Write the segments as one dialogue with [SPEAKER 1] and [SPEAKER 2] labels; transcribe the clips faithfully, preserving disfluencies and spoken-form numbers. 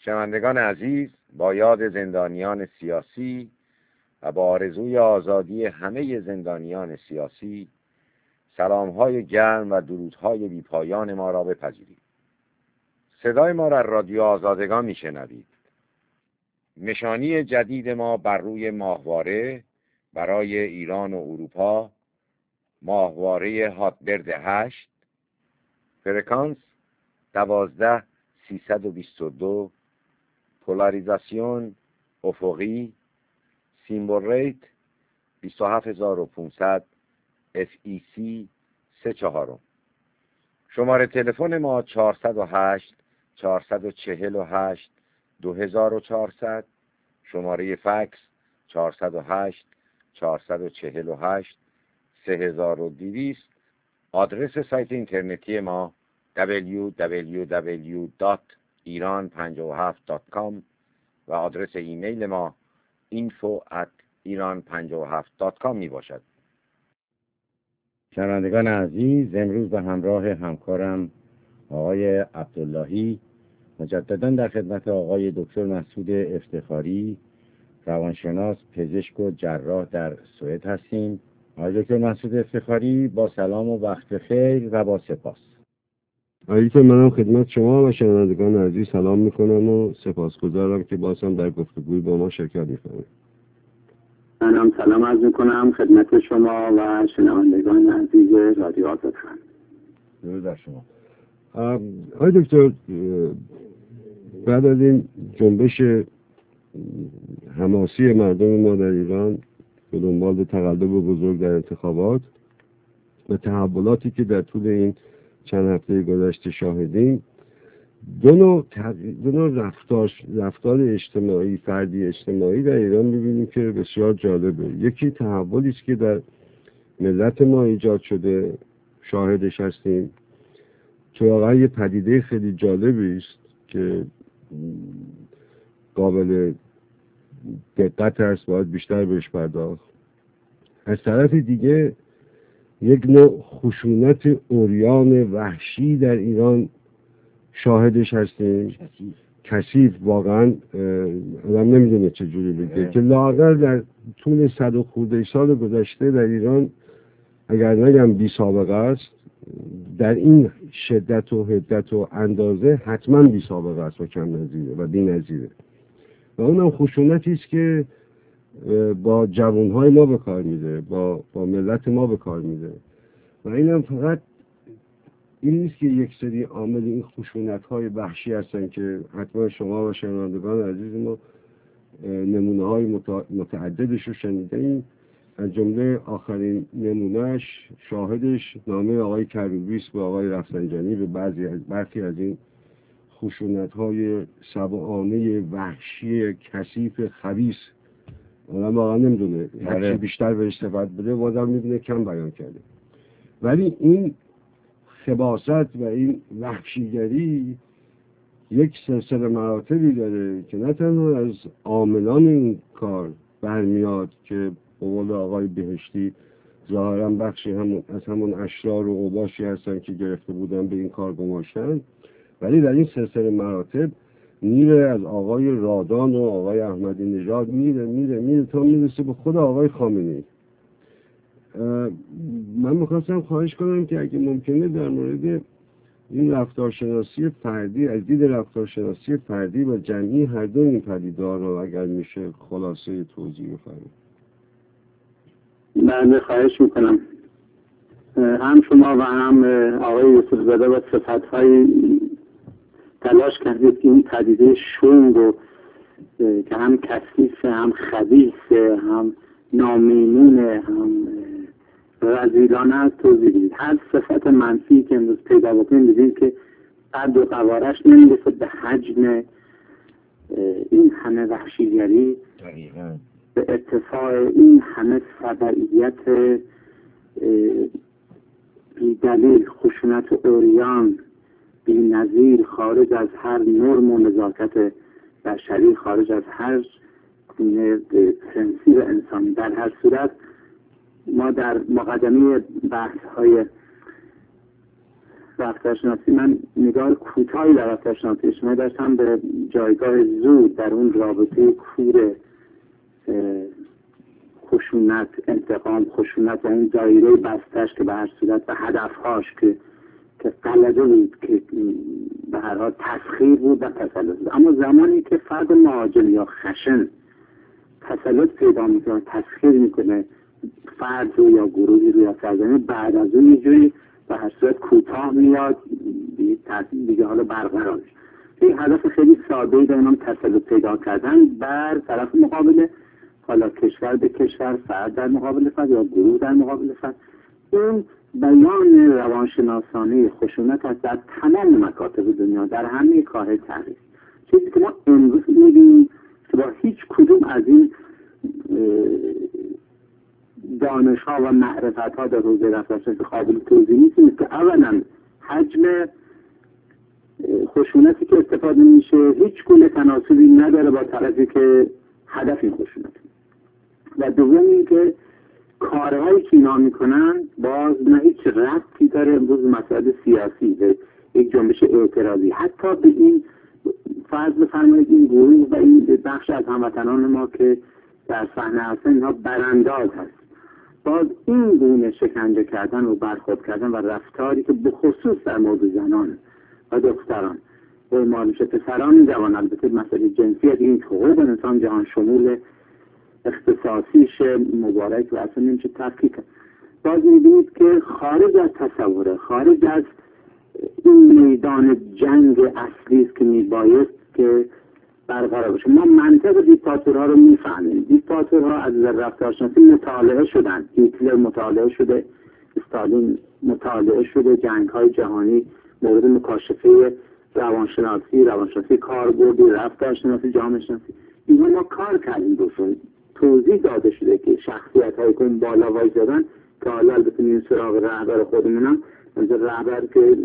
[SPEAKER 1] شنوندگان عزیز، با یاد زندانیان سیاسی و با آرزوی آزادی همه زندانیان سیاسی، سلام‌های گرم و درودهای بی‌پایان ما را بپذیرید. صدای ما را رادیو آزادگان میشنوید. نشانی جدید ما بر روی ماهواره برای ایران و اروپا، ماهواره هاتبرد هشت، فرکانس دوازده سیصد و بیست و دو، پولاریزاسیون افقی، سیمبل ریت بیست و هفت هزار و پانصد، اف ای سی سه چهارم. شماره تلفن ما چهارصد و هشت چهارصد و چهل و هشت دو هزار و چهارصد، شماره فکس چهارصد و هشت چهارصد و چهل و هشت سه هزار و دویست. آدرس سایت اینترنتی ما دبلیو دبلیو دبلیو دات ایران پنجاه و هفت دات کام و آدرس ایمیل ما اینفو ات ایران پنجاه و هفت دات کام می باشد. شنوندگان عزیز، امروز به همراه همکارم آقای عبداللهی مجددا در خدمت آقای دکتر مسعود افتخاری، روانشناس، پزشک و جراح در سوئد هستیم. آقای دکتر مسعود افتخاری، با سلام و وقت خیر و با سپاس.
[SPEAKER 2] عزیز منم خدمت شما و شنوندگان عزیز سلام میکنم و سپاسگزارم که باز هم در گفتگوی با ما شرکت میکنید.
[SPEAKER 3] منم سلام عرض میکنم خدمت شما و شنوندگان عزیز رادیو آزادگان.
[SPEAKER 2] درود بر شما. آقای دکتر، بعد از این جنبش حماسی مردم ما در ایران به دنبال تقلب بزرگ در انتخابات و تحولاتی که در طول این چند هفته گذشته شاهدیم، دو نوع, دو نوع رفتار, رفتار اجتماعی، فردی اجتماعی در ایران می‌بینیم که بسیار جالبه. یکی تحولی است که در ملت ما ایجاد شده، شاهدش هستیم، که واقعا یه پدیده خیلی جالبی است که قابل دقت است، باید بیشتر بهش پرداخت. از طرف دیگه یک نوع خشونت عریان وحشی در ایران شاهدش هستیم، کثیف، واقعا آدم نمیدونه چجوری بگه، که لااقل در طول صد و خورده سال گذشته در ایران اگر نگم بی سابقه است، در این شدت و حدت و اندازه حتما بی سابقه است و کم نظیره و بی نظیره. و اونم خشونتی است که با جوانهای ما به کار میده، با با ملت ما به کار میده. و اینم فقط این نیست که یک سری عامل این خشونت‌های وحشی هستن که حتما شما و شنوندگان عزیز ما نمونه‌های متعددش رو شنیدین. از جمله آخرین نمونهش، شاهدش، نامه آقای کروبی است به آقای رفسنجانی به بعضی از برخی از این خشونت‌های سبعانه وحشی کثیف خبیث. آدم واقعا نمیدونه هرچی بیشتر به استفاده بده بازم میبینه کم بیان کرده. ولی این خباثت و این وحشیگری یک سلسله مراتبی داره که نه تنها از عاملان این کار برمیاد که به قول آقای بهشتی ظاهرا بخشی همون از همون اشرار و اوباشی هستن که گرفته بودن به این کار گماشتن، ولی در این سلسله مراتب میره از آقای رادان و آقای احمدی نژاد میره میره میره تا میرسه به خود آقای خامنه‌ای. من میخواستم خواهش کنم که اگه ممکنه در مورد این رفتارشناسی فردی، از دید رفتارشناسی فردی و جمعی هر دو این پدیدار رو اگر میشه خلاصه توضیح بفرمایید.
[SPEAKER 3] بله، خواهش میکنم. هم شما و هم آقای یوسف زاده و صفت‌های تلاش کردید که این پدیده شوم رو که هم کثیفه، هم خبیثه، هم نامیمونه، هم رذیلانه است توضیح دیدید. هر صفت منفی که امروز پیدا بکنید دیدید که قد و قوارش نمیرسه به حجم این همه وحشیگری، به ارتفاع این همه سبعیت بی‌دلیل، خشونت عریان بی‌نظیر، خارج از هر نرم و نزاکت بشری، خارج از هر پرنسیپ انسانی. در هر صورت ما در مقدمه بحث های رفتارشناسی من نگاه کوتاهی در رفتارشناسی شما داشتم به جایگاه زود در اون رابطه کور خشونت، انتقام، خشونت و این دایره بستش که به هر صورت و هدفهاش که که غلبه بود، که به هر حال تسخیر بود و تسلط بود. اما زمانی که فرد مهاجم یا خشن تسلط پیدا میکنه، تسخیر میکنه فرد رو یا گروهی رو یا سرزمین، بعد از اون یه جوری به هر صورت کوتاه میاد، تاثیر دیگه حالا برقرار میشه. این هدف خیلی ساده‌ای دارن، هم تسلط پیدا کردن بر طرف مقابل، حالا کشور به کشور، فرد در مقابل فرد یا گروه در مقابل فرد. این بیان روانشناسانه خشونت است در تمام مکاتب دنیا، در همه کارهای تحریف. چیزی که ما امروز می‌بینیم که با هیچ کدوم از این دانش‌ها و معرفت‌ها در حوزه رفتارشناسی قابل توضیح نیست، که اولا حجم خشونتی که استفاده میشه هیچ گونه تناسبی نداره با طرفی که هدف این خشونت، و دوم اینکه کارهایی که اینا میکنن باز نه هیچ ربطی داره امروز مسائل سیاسی، به یک جنبش اعتراضی، حتی به این فرض بفرمایید این گروه و این بخش از هموطنان ما که در صحنه هستن اینها برانداز هست، باز این گونه شکنجه کردن و برخورد کردن و رفتاری که به خصوص در مورد زنان و دختران و اعمال میشه، پسران جوان، البته مسئله جنسیت این حقوق انسان جهان شمول اختصاصیش مبارک و اصلا نمیشه تفکیک کرد. باز میبینید که خارج از تصوره، خارج از این میدان جنگ اصلی است که میبایست که برقرار بشه. ما منطق دیکتاتورها رو میفهمیم. دیکتاتورها از رفتارشناسی مطالعه شدن، هیتلر مطالعه شده، استالین مطالعه شده، جنگ های جهانی مورد مکاشفه روانشناسی، روانشناسی کاربردی، رفتارشناسی، جامعه شناسی، اینها ما کار کردیم دوستان. توضیح داده شده که شخصیت های که بالا وایسادن که حالا البته این سراغ رهبر خودمونم، مثل رهبر که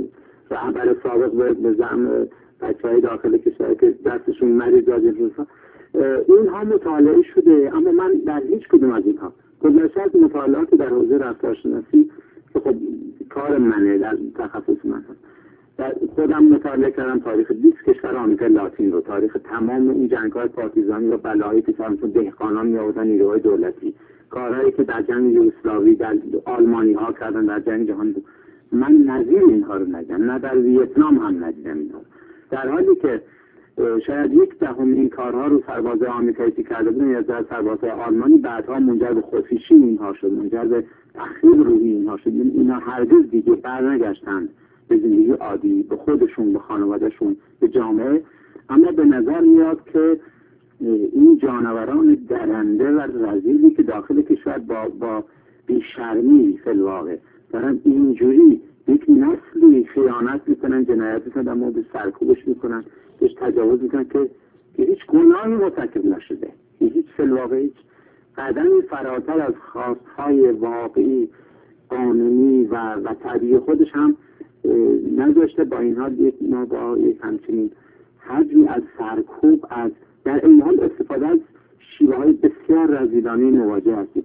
[SPEAKER 3] رهبر سابق به زعم بچه های داخل کشور که دستشون مریض دادن روزها، اینها مطالعه شده. اما من در هیچ کدوم از اینها گذشته از مطالعات در حوزه رفتارشناسی که خب کار منه، در تخصص من هست، در خودم مطالعه کردم تاریخ بیست کشور آمریکا لاتین رو، تاریخ تمام این جنگ‌های پارتیزانی و بلاهایی که سرمون دهقانان می‌آوردن نیروهای دولتی، کارهایی که در جنگ یوگسلاوی در آلمانی ها کردن، در جنگ جهانی. من نظیر اینها رو ندیدم، نه در ویتنام هم ندیدم اینها، در حالی که شاید یک دهم این کارها رو سربازای آمریکایی که کرده بودن یا در سربازای آلمانی بعدها منجر به خودکشی اینها شد، منجر به تخریب روحی اینها شد. اینا هرگز دیگه برنگشتند به زندگی عادی، به خودشون، به خانوادهشون، به جامعه. اما به نظر میاد که این جانوران درنده و رذیلی که داخل کشور با با بیشرمی فی الواقع دارن اینجوری یک نسلی خیانت میکنن، جنایت میکنن، در مورد سرکوبش میکنن، بهش تجاوز میکنن که که هیچ گناهی مرتکب نشده، هیچ فی الواقع هیچ قدمی فراتر از خواستهای واقعی قانونی و و طبیعی خودش هم نذاشته. با این حال یک ما با یک همچنین حجمی از سرکوب، از در این حال استفاده از شیوه های بسیار رذیلانه مواجه هستیم.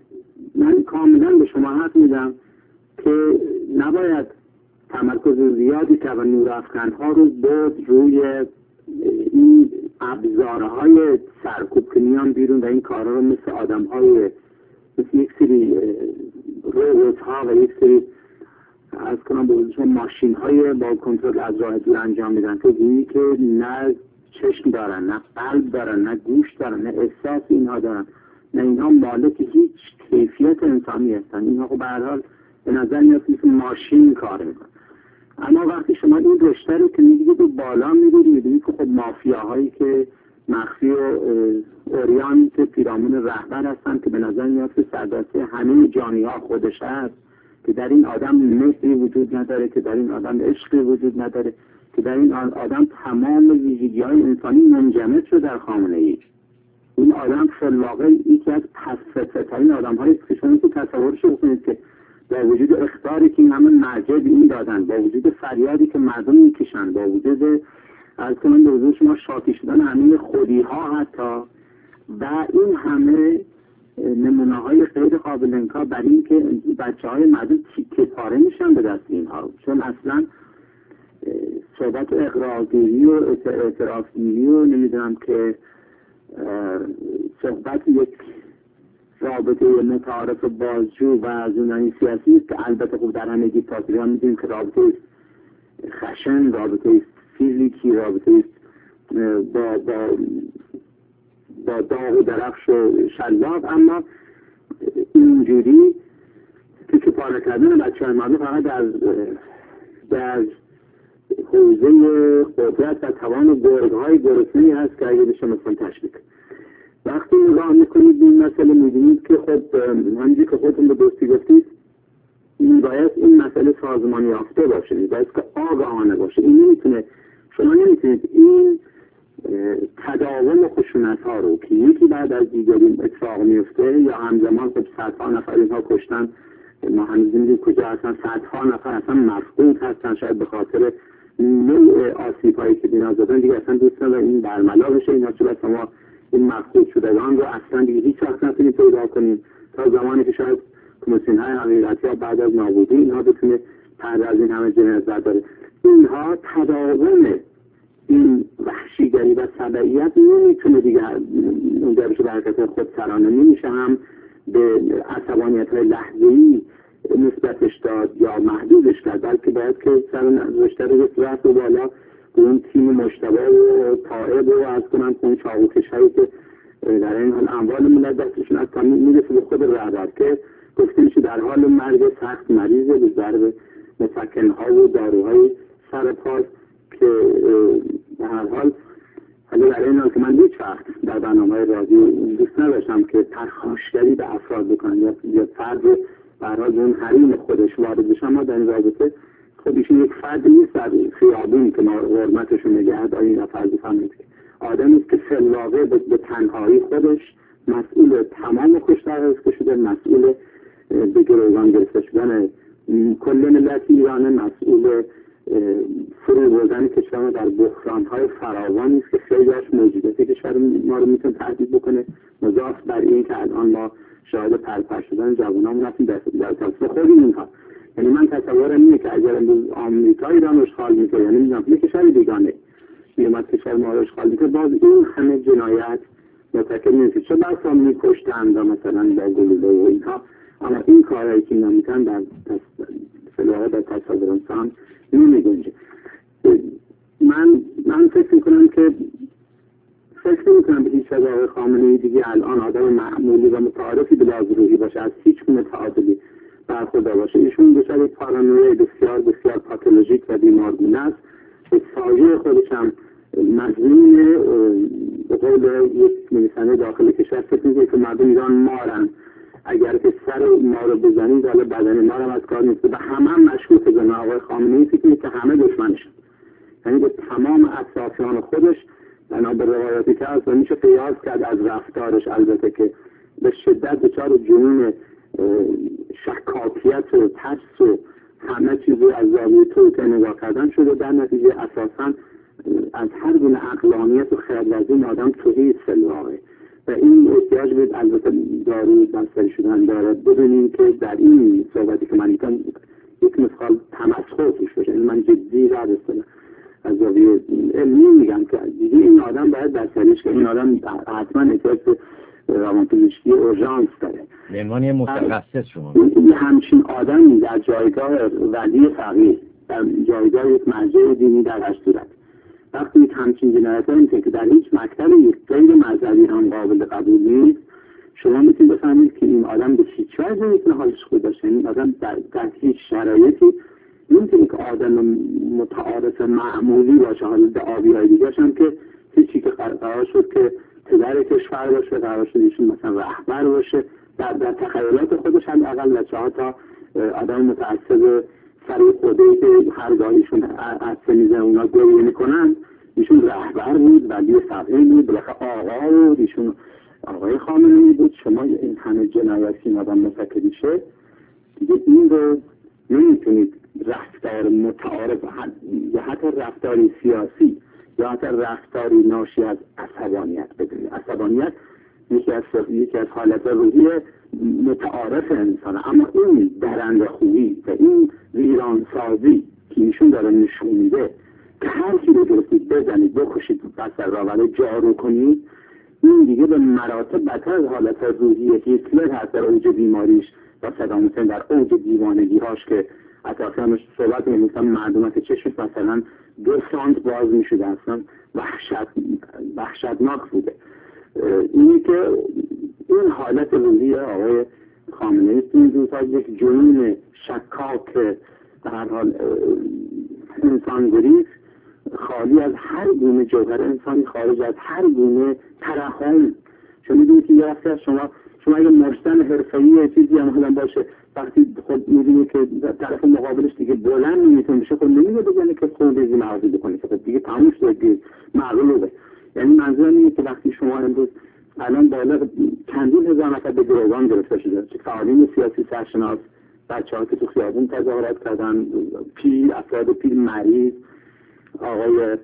[SPEAKER 3] من کاملا به شما حق میدم که نباید تمرکز زیادی که و نورافکنها رو بود روی این ابزارهای سرکوب که میان بیرون و این کارها رو مثل آدمهای، مثل یک سری روبوت ها و یک سری از کنم به ماشین های با کنترل از راه دور انجام میدن که اینی که نه چشم دارن، نه قلب دارن، نه گوش دارن، نه احساس اینها دارن، نه اینها مالک هیچ کیفیت انسانی هستن. اینها خب به هر حال به نظر میاد مثل ماشین کار میکنن. اما وقتی شما این رشته رو که میگید و بالا میبینید، میبینید که خب مافیاهایی که مخفی و اوریان که پیرامون رهبر هستن که به نظر میاد که سردسته همه جانی ها خودش هست، که در این آدم مهری وجود نداره، که در این آدم عشقی وجود نداره، که در این آدم تمام ویژگی های انسانی منجمد شده در خامنه ای. این آدم فی الواقع یکی از پس‌فطرترین آدم هایی که شما تو تصورش بکنید که با وجود اخطاری که این همه مرجع به این دادن، با وجود فریادی که مردم میکشن، با وجود از کنم به حضور شما شاکی شدن همه خودی ها حتی، و این همه نمونه های خیلی قابل انکار برای اینکه بچه های مردم تیکه پاره میشن به دست اینها، چون اصلا صحبت اقرارگیری و اعترافگیری و نمیدونم که صحبت یک رابطه متعارف بازجو و زندانی سیاسی است که البته خوب در همه دیکتاتوری ها میدونیم که رابطه است خشن، رابطه است فیزیکی، رابطه است با با با داغ و درخش و شلاق، اما اینجوری که که پاره کردن بچه های مردم فقط از در حوزه قدرت و توان گرگ‌های گرسنه‌ای هست که اگه بشه مثلا تشویق. وقتی نگاه میکنید این مسئله میبینید که خب همینجوری که خودتون به دوستی گفتید باید این مسئله سازمانی یافته باشه، باید که آگاهانه باشه. این نمیتونه، شما نمیتونید این تداوم خشونت ها رو که یکی بعد از دیگری اتفاق میفته یا همزمان خب صدها نفر اینها کشتن، ما هنوز نمیدونیم کجا هستن، صدها نفر اصلا مفقود هستن، شاید به خاطر نوع آسیب هایی که بینا زدن دیگه اصلا دوست ندارن این برملا بشه اینا، چون بس ما این مفقود شدگان رو اصلا دیگه هیچ وقت نتونیم پیدا کنیم تا زمانی که شاید کمیسیون های حقیقتی ها بعد از نابودی اینها بتونه پرده از این همه جنایت برداره. اینها تداوم این وحشیگری و سبعیت نمیتونه دیگه اونجا بشه به حرکت خود سرانه، نمیشه هم به عصبانیت های لحظه‌ای نسبتش داد یا محدودش کرد، بلکه باید که سر رشته رو رفت و بالا به اون تیم مشتبه و طائب و از کنن که اون چاقوکش هایی که در این حال اموال ملت دستشون از کامی میرسه به خود رهبر که گفته میشه در حال مرگ سخت مریضه به ضرب مسکنها و داروهای سر پاس که به هر حال حالا در این حال که من هیچ وقت در برنامه رادیو دوست نداشتم که پرخاشگری به افراد بکنن یا یا فرد به هر حال اون حریم خودش وارد بشن، ما در این رابطه خب ایشون یک فرد نیست در خیابون که ما حرمتشون نگه داریم یا فرض بفهمید که آدمی است که فی‌الواقع به تنهایی خودش مسئول تمام کشتار که شده، مسئول به گروگان گرفته شدن کل ملت ایران، مسئول فرو بردن کشور در بحران‌های فراوانی است که خیلی‌اش موجودیت کشور ما رو میتونه تهدید بکنه، مضاف بر این که الان ما شاهد پرپر شدن جوانان هستیم در در تصفیه خود اینها. یعنی من تصورم اینه که اگر امروز آمریکا ایران اشغال میکنه، یعنی میگم یک کشور بیگانه میومد کشور ما رو اشغال میکنه، باز این همه جنایت مرتکب نمیشه، چه بسا میکشتند مثلا با گلوله و اینها، اما این کارهایی که اینا میکنن در فلواقع در تصور انسان نمیگنجه. من من فکر میکنم که فکر میکنم به هیچ وجه آقای خامنه‌ای دیگه الان آدم معمولی و متعارفی به لحاظ روحی باشه، از هیچ گونه تعادلی برخوردار باشه. ایشون دچار یک پارانویای بسیار بسیار پاتولوژیک و بیمارگونه است. به سایه خودش هم مظنون به قول یک نویسنده داخل کشور فکر میکنه که مردم ایران مارن، اگر که سر ما رو بزنید حالا بدن ما رو از کار نیسته و همه هم مشکوک بزنه. آقای خامنه‌ای فکر میکنه که همه دشمنشن، یعنی به تمام اطرافیان خودش بنا به روایاتی که هست و میشه قیاس کرد از رفتارش، البته که به شدت دچار جنون شکاکیت و ترس و همه چیزی از زاویه توطئه نگاه کردن شده، در نتیجه اساساً از هر گونه عقلانیت و خردورزی این آدم توهی است فی‌الواقع و این احتیاج به البته داروی بستری شدن دارد. ببینیم که در این صحبتی که من میکنم یک مثال تمسخر توش باشه، من جدی رد استنم از زاویه علمی میگم که دیگه این آدم باید بستریش که این آدم حتما احتیاج به روانپزشکی اورژانس داره.
[SPEAKER 1] به عنوان یه متخصص شما
[SPEAKER 3] این همچین آدمی در جایگاه ولی فقیه، در جایگاه یک مرجع دینی در هر صورت، وقتی یک همچین جنایتایی که در هیچ مکتبی غیر مذهبی هم قابل قبول نیست، شما میتونید بفهمید که این آدم به هیچ وجه نمیتونه حالش خوب باشه. این آدم در, در هیچ شرایطی نمیتونه که آدم متعارف معمولی باشه. حالا به آبیای دیگه هم که هیچی که قرار شد که پدر کشور باشه، قرار شد ایشون مثلا رهبر باشه، در, در تخیلات خودش هم اقل بچه ها تا آدم متعصب سریع خودهی که هرگاهیشون عدسه میزن اونا گریه میکنن، ایشون رهبر بود، ولی فقیه بود، بلکه آقا بود، ایشون آقای خامنه‌ای بود. شما این همه جنایتی این آدم مرتکب شه، دیگه این رو نمیتونید رفتار متعارف یا حتی رفتاری سیاسی یا حتی رفتاری ناشی از عصبانیت بدونید. عصبانیت یکی از یکی از حالت روحی متعارف انسانه، اما این درنده خویی و این ویرانسازی که ایشون داره نشون میده که هر کی رو گرفتید بزنید بکشید بسر را ولی جارو کنید، این دیگه به مراتب بدتر از حالت روحی هیتلر هست در اوج بیماریش و صدام حسین در اوج دیوانگی هاش که اطرافیانش صحبت می‌کنن مردم که چشمش مثلا دو سانت باز می‌شده، اصلا وحشت وحشتناک بوده. اینی که این حالت روحی آقای خامنه‌ای این روزها یک جنون شکاک در هر حال انسانگریز خالی از هر گونه جوهر انسانی، خارج از هر گونه ترحم. چون می‌دونید که یه وقتی از شما شما اگه مرسن حرفه‌ای چیزی هم مثلا باشه، وقتی خود می‌بینید که طرف مقابلش دیگه بلند نمی‌تونه بشه، خب نمی‌گه بزنه که خود دیگه معرضی بکنه که خب دیگه تموم شده دیگه معلومه. یعنی منظورم اینه که وقتی شما امروز الان بالغ چندین هزار نفر به گروگان گرفته شده، چه فعالین سیاسی سرشناس، بچه‌ها که تو خیابون تظاهرات کردن، پیر، افراد پیر مریض، آقای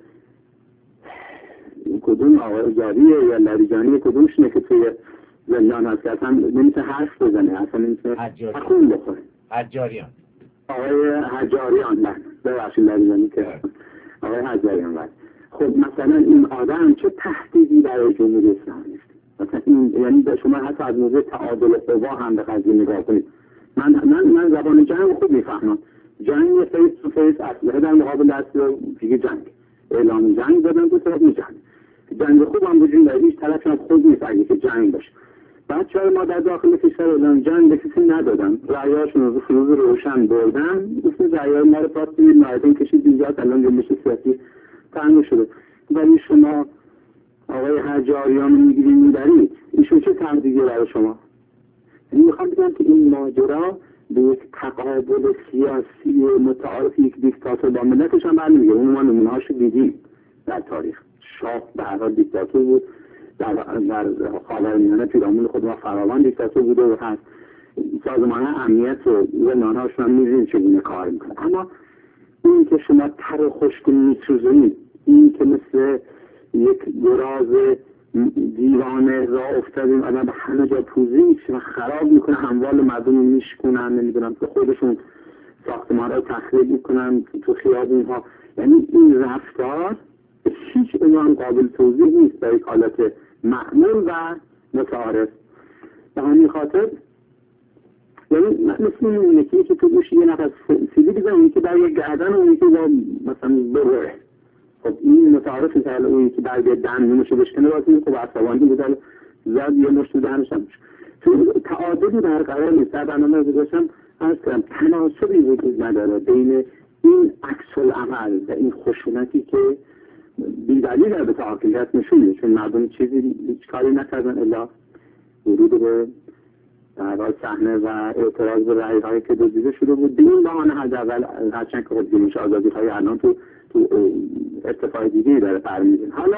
[SPEAKER 3] کدوم آقای جاریه یا لریجانی کدومشونه که توی زندان هست که اصلا نمیتونه حرف بزنه، اصلا نمیتونه خون بخوره.
[SPEAKER 1] حجاریان
[SPEAKER 3] آقای حجاریان نه ببخشید لریجانی که آقای حجاریان بود. خب مثلا این آدم چه تهدیدی برای جمهوری اسلامی است؟ مثلا این یعنی شما حتی از موضوع تعادل قوا هم به قضیه نگاه کنید. من من من زبان جنگ خوب میفهمم. جنگ فیس تو فیس اسلحه در مقابل دست دیگه جنگ. اعلام جنگ دادن تو طرف میجنگ. جنگ خوب هم وجود داره، هیچ طرفی هم خود نیست اگه که جنگ باشه. بچه‌های ما در داخل کشور اعلام جنگ به کسی ندادن. رأیاشون رو فروز روشن بردن. مثل رأیای ما رو پاس بدید نایدن کشید اینجا الان جنبش سیاسی تنگ شده. ولی شما آقای حجاریان میگیرید میبرید، ایشون چه تهدیدی برای شما؟ یعنی میخوام بگم که این ماجرا به یک تقابل سیاسی متعارف یک دیکتاتور با ملتش هم برمیگه. اون ما نمونه‌هاشو دیدیم در تاریخ. شاه به هر حال دیکتاتور بود، در در خاورمیانه پیرامون خود ما فراوان دیکتاتور بوده و هست. سازمان امنیت و زندان‌هاشون هم می‌بینید چگونه کار می‌کنه. اما این که شما تر و خشک می‌سوزونید، این که مثل یک گراز دیوانه راه افتادیم آدم به همه جا پوزی میشه و خراب میکنه، اموال مردم رو میشکنن، نمیدونم که خودشون ساختمان رو تخریب میکنن تو خیابون ها. یعنی این رفتار به هیچ عنوان قابل توضیح نیست در یک حالت معمول و متعارف. به همین خاطر یعنی مثل این یکی که تو گوش یه نفس سیدی بزنی که در یک گردن اونی که مثلا بروه، خب این متعارف نیست. حالا اونی که برگه دن نمیشه بشکنه بازی خب عصبانی بودن زد یه مشت دهنش هم میشه. تو تعادلی برقرار نیست. در برنامه رو گذاشتم عرض کردم تناسبی وجود نداره بین این عکس العمل و این خشونتی که بی‌دلیل به تعاقلیت نشون میده، چون مردم چیزی هیچ کاری نکردن الا ورود به در حال صحنه و اعتراض به رأی‌هایی که دزدیده شده بود. به این بهانه حداقل هرچند که خب جنبش آزادی‌های الان تو تو ارتفاع دیگه‌ای داره برمی‌گیره. حالا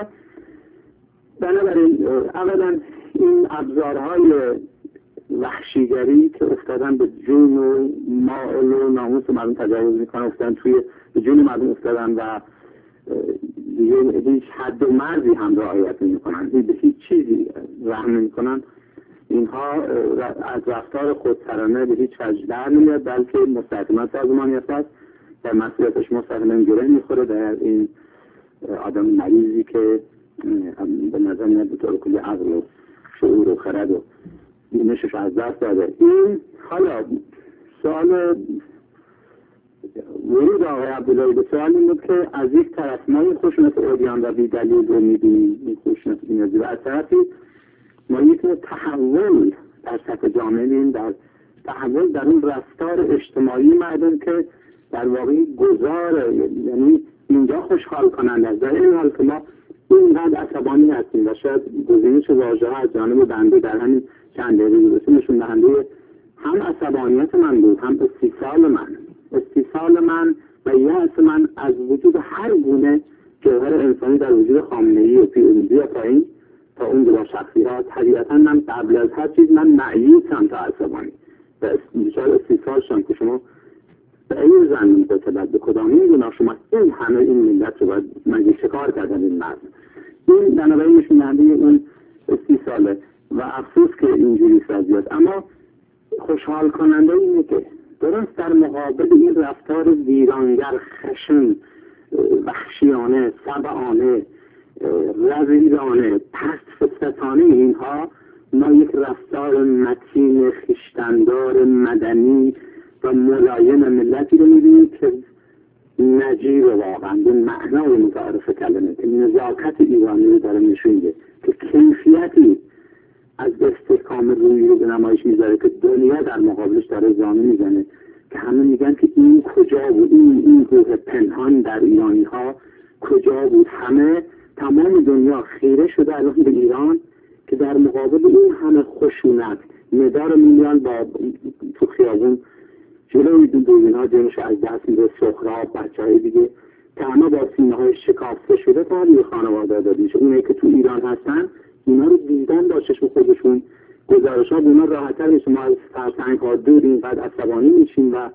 [SPEAKER 3] بنابراین اولا این ابزارهای وحشیگری که افتادن به جون و مال و ناموس مردم تجاوز میکنن، افتادن توی به جون مردم افتادن و دیگه هیچ حد و مرزی هم رعایت نمی‌کنن، به هیچ چیزی رحم نمی‌کنن. اینها از رفتار خودسرانه به هیچ وجه در نمیاد، بلکه مستقیما سازمانیت است، در مسئولیتش مستقیما گره میخوره در این آدم مریضی که به نظر میاد به طور کلی عقل و شعور و خرد و بینشش از دست داده. این حالا سوال ورود آقای عبداللهی به سوال این بود که از یک طرف ما این خشونت عریان و بی‌دلیل رو می‌بینیم، این خشونت بی‌نظیر، و از طرفی ما یک نوع تحول در سطح جامعه می‌بینیم، در تحول در اون رفتار اجتماعی مردم که در واقع گذار، یعنی اینجا خوشحال کننده است. در این حال که ما اینقدر عصبانی هستیم و شاید گزینش واژه‌ها از جانب بنده در همین چند دقیقه گذشته نشون دهنده هم عصبانیت من بود، هم استیصال من استیصال من و یأس من از وجود هر گونه جوهر انسانی در وجود خامنه‌ای و پیروزی و پایین تا اون دو شخصیت. طبیعتا من قبل از هر چیز من مایوسم تا عصبانی و بیشتر استیصال شدم که شما به این زن متوجه به کدام این گناه شما این همه این ملت رو باید مگه شکار کردن این مرد. این بنابراین نشون دهنده اون استیصاله و افسوس که اینجوری وضعیت. اما خوشحال کننده اینه که درست در مقابل این رفتار ویرانگر، خشن، وحشیانه، سبعانه، رذیلانه، پست فطرتانه اینها، ما یک رفتار متین، خویشتندار، مدنی و ملایم ملتی رو می‌بینیم که نجیب واقعا به معنای متعارف کلمه، که نزاکت ایرانی رو داره نشون میده، که کیفیتی از استحکام روی رو به نمایش میذاره که دنیا در مقابلش داره زانو میزنه، که همه میگن که این کجا بود، این این روح پنهان در ایرانی ها کجا بود. همه تمام دنیا خیره شده الان به ایران که در مقابل این همه خشونت ندار میلیان با تو خیابون جلوی دوربین ها جلوش از دست میده، سخراب، بچه های دیگه که همه با سینه های شکافته شده تحویل خانواده داده میشه. اونایی که تو ایران هستن اینا رو دیدن با چشم خودشون، گزارش ها به اونا راحت‌تر میشه. ما از فرسنگ ها دور اینقدر عصبانی میشیم و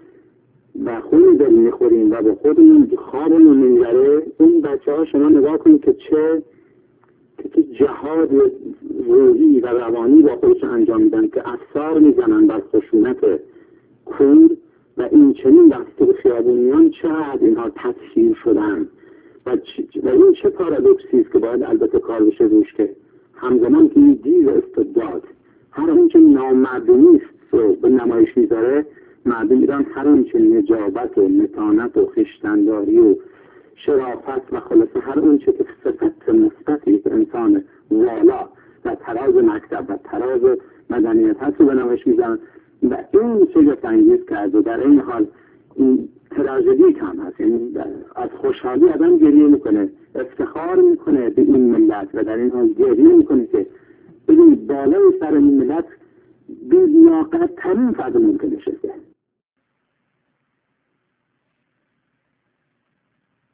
[SPEAKER 3] و خون دل میخوریم و به خودمون خوابمون میبره. این بچه ها شما نگاه کنید که چه که جهاد روحی و روانی با خودش انجام میدن، که افسار میزنن بر خشونت کور و این چنین وقتی به خیابونیان چقدر اینها تطهیر شدن و, و این چه پارادوکسی است که باید البته کار بشه روش، که همزمان که این دیر استبداد هر اونچه نامردمی است رو به نمایش میذاره، مردم ایران هر اونچه نجابت و متانت و خویشتنداری و شرافت و خلاصه هر اونچه که صفت مثبتی که انسان والا و تراز مکتب و تراز مدنیت هست رو به نمایش میذارن و این شگفت انگیز کرد و در این حال این تراژدی کم هست. یعنی از خوشحالی آدم گریه میکنه، افتخار میکنه به این ملت و در این حال گریه میکنه که ببینید بالای سر این ملت بی لیاقت ترین فرد ممکن نشسته.